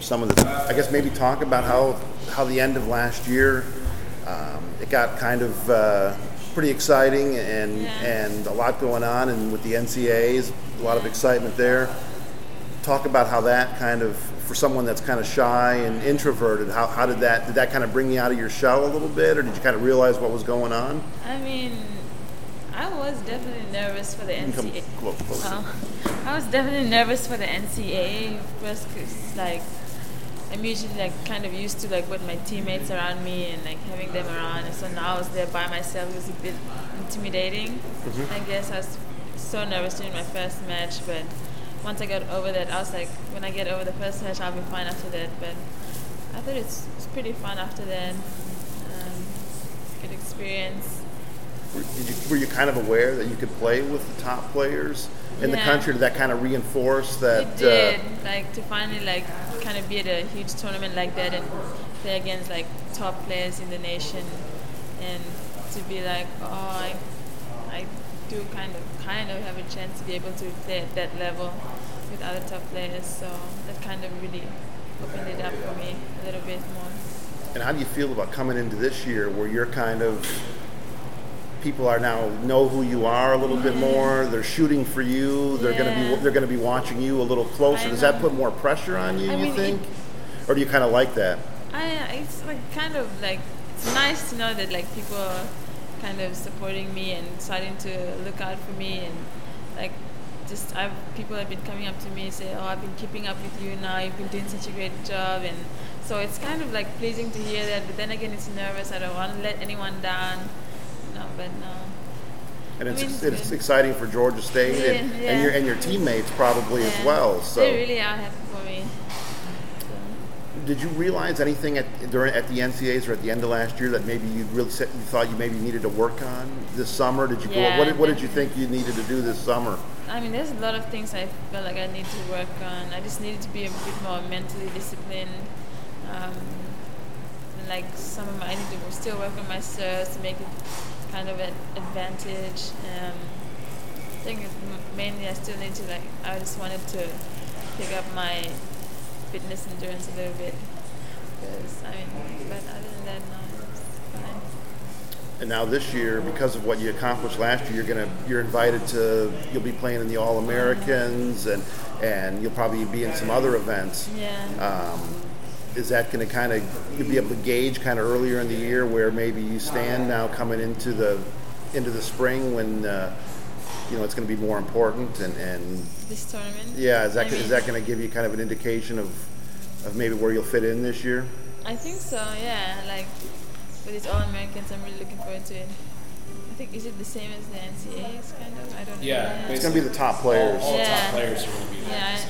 some of the, I guess maybe talk about how the end of last year, it got kind of pretty exciting and a lot going on, and with the NCAAs, a lot of excitement there. Talk about how that kind of, for someone that's kind of shy and introverted, how did that kind of bring you out of your shell a little bit, or did you kind of realize what was going on? I mean, I was definitely nervous for the NCAA. I was definitely nervous for the NCAA first, because like I'm usually like kind of used to like with my teammates around me and like having them around, and so now I was there by myself. It was a bit intimidating. I guess I was so nervous during my first match, but once I got over that, I was like, when I get over the first match, I'll be fine after that. But I thought it's pretty fun after that. Good experience. Were you kind of aware that you could play with the top players in the country? Did that kind of reinforce that? It did. Like to finally like kind of be at a huge tournament like that and play against like top players in the nation, and to be like, oh, I do kind of have a chance to be able to play at that level with other top players. So that kind of really opened it up for me a little bit more. And how do you feel about coming into this year where you're kind of, people are now know who you are a little bit more, they're shooting for you, they're going to be watching you a little closer. Does that put more pressure on you, you think? Or do you kind of like that? It's like kind of like, it's nice to know that like people are kind of supporting me and starting to look out for me, and like just people have been coming up to me and say, oh, I've been keeping up with you now, you've been doing such a great job, and so it's kind of like pleasing to hear that, but then again it's nervous. I don't want to let anyone down. But no. And it's exciting for Georgia State and your teammates probably as well. So they really are happy for me. Did you realize anything at the NCAAs or at the end of last year that maybe you thought you maybe needed to work on this summer? Did you what did you think you needed to do this summer? I mean, there's a lot of things I felt like I need to work on. I just needed to be a bit more mentally disciplined. And like I need to still work on my serves to make it kind of an advantage. I think mainly I still need to I just wanted to pick up my fitness endurance a little bit, because but other than that, no, it's fine. And now this year, because of what you accomplished last year, you're invited to, you'll be playing in the All-Americans, and you'll probably be in some other events. Is that going to kind of, you'll be able to gauge kind of earlier in the year where maybe you stand now coming into the spring when it's going to be more important and this tournament? Yeah, is that going to give you kind of an indication of maybe where you'll fit in this year? I think so, yeah. Like with these All-Americans, I'm really looking forward to it. I think, is it the same as the NCAAs kind of? I don't know. Yeah, it's going to be the top players. All the top players are going to be there.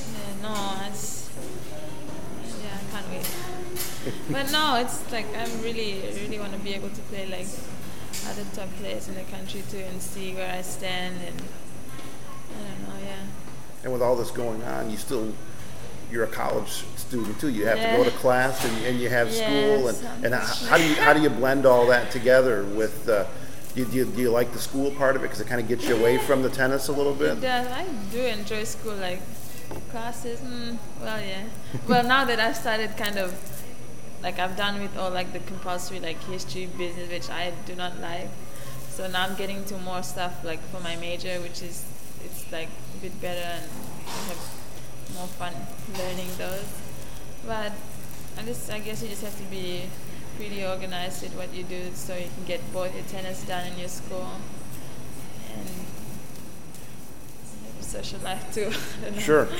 I can't wait. But no, it's like I really want to be able to play like other top players in the country too, and see where I stand, and I don't know, And with all this going on, you're a college student too. You have to go to class and you have school, and how do you blend all that together with? Do you like the school part of it because it kind of gets you away from the tennis a little bit? It does. I do enjoy school, like classes. Well, now that I've started kind of like I'm done with all like the compulsory like history, business, which I do not like. So now I'm getting to more stuff like for my major, which is it's like a bit better, and I have more fun learning those. But I guess you just have to be pretty organized with what you do, so you can get both your tennis done in your school and have a social life too. I don't know. Sure.